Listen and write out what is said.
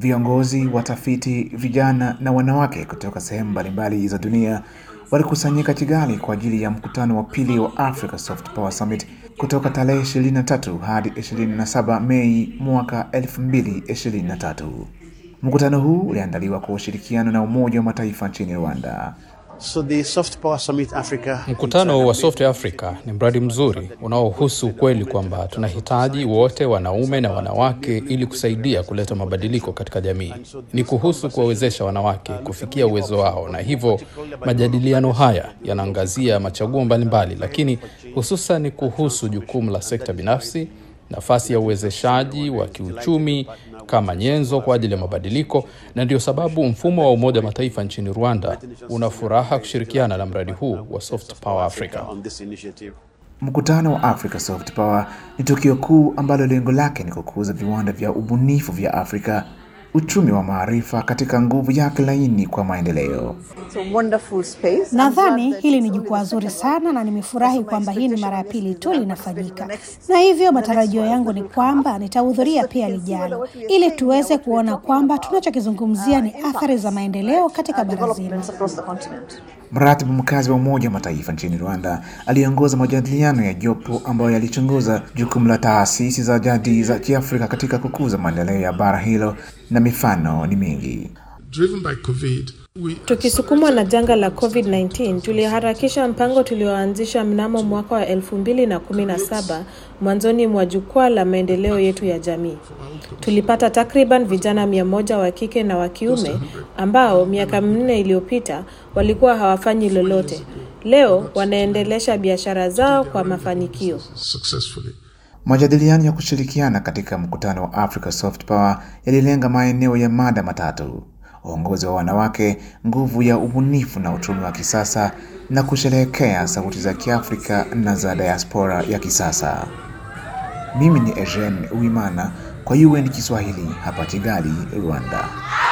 Viongozi, watafiti, vijana na wanawake kutoka sehemu mbalimbali za dunia walikusanyika Kigali kwa ajili ya mkutano wa pili wa Africa Soft Power Summit kutoka tarehe 23 hadi 27 Mei mwaka 2023. Mkutano huu uliandaliwa kwa ushirikiano na Umoja wa Mataifa nchini Rwanda. Mkutano wa Soft Africa ni mradi mzuri unaohusu ukweli kwamba tunahitaji wote, wanaume na wanawake, ili kusaidia kuleta mabadiliko katika jamii. Ni kuhusu kuwawezesha wanawake kufikia uwezo wao, na hivyo majadiliano haya yanaangazia machaguo mbalimbali, lakini hususan ni kuhusu jukumu la sekta binafsi, nafasi ya uwezeshaji wa kiuchumi kama nyenzo kwa ajili ya mabadiliko, na ndio sababu mfumo wa Umoja wa Mataifa nchini Rwanda una furaha kushirikiana na mradi huu wa Soft Power Africa. Mkutano wa Africa Soft Power ni tukio kuu ambalo lengo lake ni kukuza viwanda vya ubunifu vya Afrika, uchumi wa maarifa katika nguvu yake laini kwa maendeleo. Nadhani hili ni jukwaa zuri sana na nimefurahi kwamba hii ni mara ya pili tu linafanyika. Na hivyo matarajio yangu ni kwamba nitahudhuria pia lijalo ili tuweze kuona kwamba tunachokizungumzia ni athari za maendeleo katika bara zima. Mratibu mkazi wa Umoja wa Mataifa nchini Rwanda aliongoza majadiliano ya jopo ambayo yalichunguza jukumu la taasisi za jadi za Kiafrika katika kukuza maendeleo ya bara hilo, na mifano ni mingi. Tukisukumwa na janga la COVID-19, tuliharakisha mpango tulioanzisha mnamo mwaka wa 2017 mwanzoni mwa jukwaa la maendeleo yetu ya jamii. Tulipata takriban vijana 100 wa kike na wa kiume ambao miaka 4 iliyopita walikuwa hawafanyi lolote. Leo wanaendelesha biashara zao kwa mafanikio. Majadiliano ya kushirikiana katika mkutano wa Africa Soft Power yalilenga maeneo ya mada matatu: uongozi wa wanawake, nguvu ya ubunifu na uchumi wa kisasa, na kusherehekea sauti za Kiafrika na za diaspora ya kisasa. Mimi ni Eugene Uwimana kwa UN Kiswahili hapa Kigali, Rwanda.